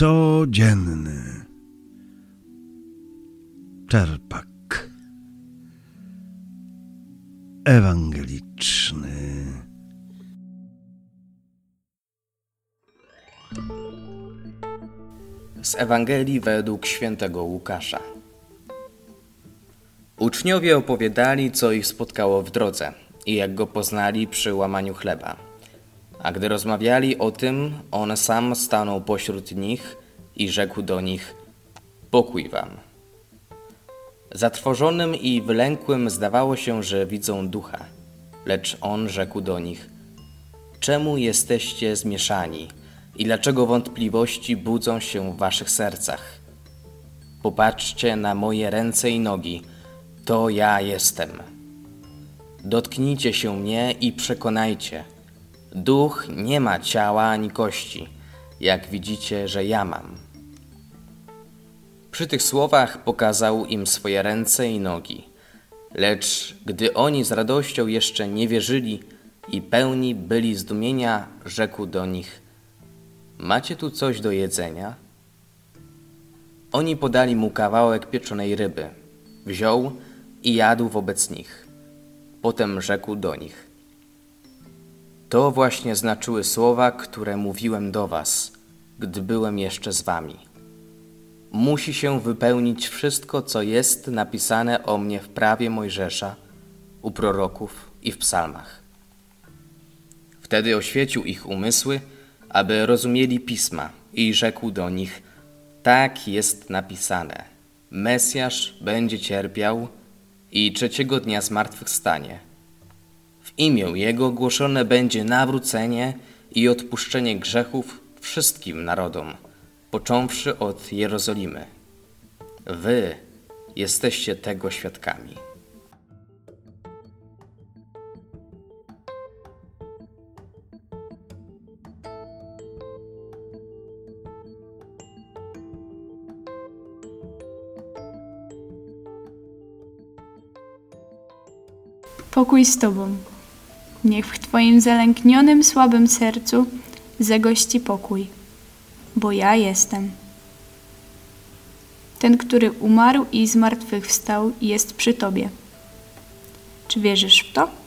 codzienny czerpak ewangeliczny. Z Ewangelii według świętego Łukasza. Uczniowie opowiadali, co ich spotkało w drodze i jak go poznali przy łamaniu chleba. A gdy rozmawiali o tym, on sam stanął pośród nich i rzekł do nich: pokój wam. Zatrwożonym i wylękłym zdawało się, że widzą ducha, lecz on rzekł do nich: czemu jesteście zmieszani i dlaczego wątpliwości budzą się w waszych sercach? Popatrzcie na moje ręce i nogi, to ja jestem. Dotknijcie się mnie i przekonajcie. Duch nie ma ciała ani kości, jak widzicie, że ja mam. Przy tych słowach pokazał im swoje ręce i nogi. Lecz gdy oni z radością jeszcze nie wierzyli i pełni byli zdumienia, rzekł do nich: macie tu coś do jedzenia? Oni podali mu kawałek pieczonej ryby. Wziął i jadł wobec nich. Potem rzekł do nich: to właśnie znaczyły słowa, które mówiłem do was, gdy byłem jeszcze z wami. Musi się wypełnić wszystko, co jest napisane o mnie w prawie Mojżesza, u proroków i w psalmach. Wtedy oświecił ich umysły, aby rozumieli pisma, i rzekł do nich: tak jest napisane. Mesjasz będzie cierpiał i trzeciego dnia zmartwychwstanie. W imię Jego głoszone będzie nawrócenie i odpuszczenie grzechów wszystkim narodom, począwszy od Jerozolimy. Wy jesteście tego świadkami. Pokój z Tobą. Niech w Twoim zalęknionym, słabym sercu zagości pokój, bo ja jestem. Ten, który umarł i zmartwychwstał, jest przy Tobie. Czy wierzysz w to?